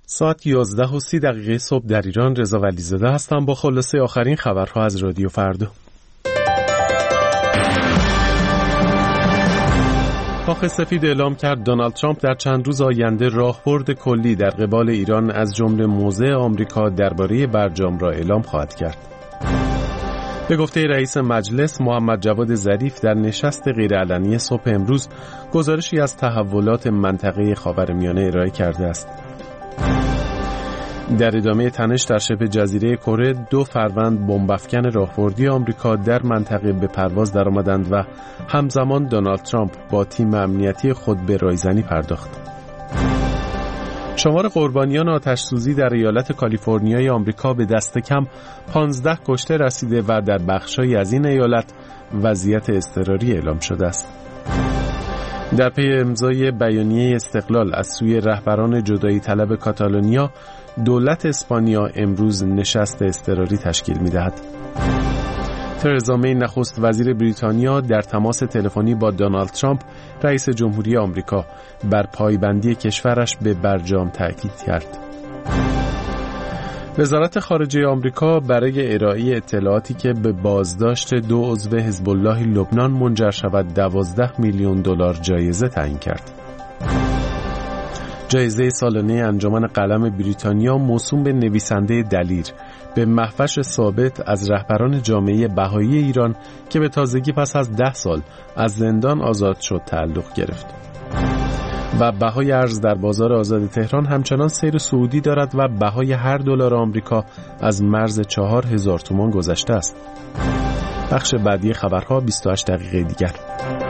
ساعت 11:30 صبح در ایران. رضا ولیزاده هستم با خلاصه آخرین خبرها از رادیو فردا. کاخ سفید اعلام کرد دونالد ترامپ در چند روز آینده راهبرد کلی در قبال ایران از جمله موضع آمریکا درباره برجام را اعلام خواهد کرد. به گفته رئیس مجلس محمد جواد ظریف در نشست غیرعلنی صبح امروز گزارشی از تحولات منطقه خاورمیانه ارائه کرده است. در ادامه تنش در شبه جزیره کره 2 فروند بمب‌افکن راهبردی آمریکا در منطقه به پرواز درآمدند و همزمان دونالد ترامپ با تیم امنیتی خود به رایزنی پرداخت. شمار قربانیان آتش‌سوزی در ایالت کالیفرنیای آمریکا به دست کم 15 کشته رسیده و در بخش‌هایی از این ایالت وضعیت اضطراری اعلام شده است. در پی امضای بیانیه استقلال از سوی رهبران جدایی طلب کاتالونیا، دولت اسپانیا امروز نشست اضطراری تشکیل می‌دهد. ترزا می نخست وزیر بریتانیا در تماس تلفنی با دونالد ترامپ رئیس جمهوری آمریکا بر پایبندی کشورش به برجام تاکید کرد. وزارت خارجه آمریکا برای ارائه اطلاعاتی که به بازداشت 2 عضو حزب الله لبنان منجر شود 12 میلیون دلار جایزه تعیین کرد. جایزه سالانه انجمن قلم بریتانیا موسوم به نویسنده دلیر به مهوش ثابت از رهبران جامعه بهایی ایران که به تازگی پس از 10 سال از زندان آزاد شد تعلق گرفت. و بهای ارز در بازار آزاد تهران همچنان سیر صعودی دارد و بهای هر دلار آمریکا از مرز 4000 تومان گذشته است. بخش بعدی خبرها 28 دقیقه دیگر.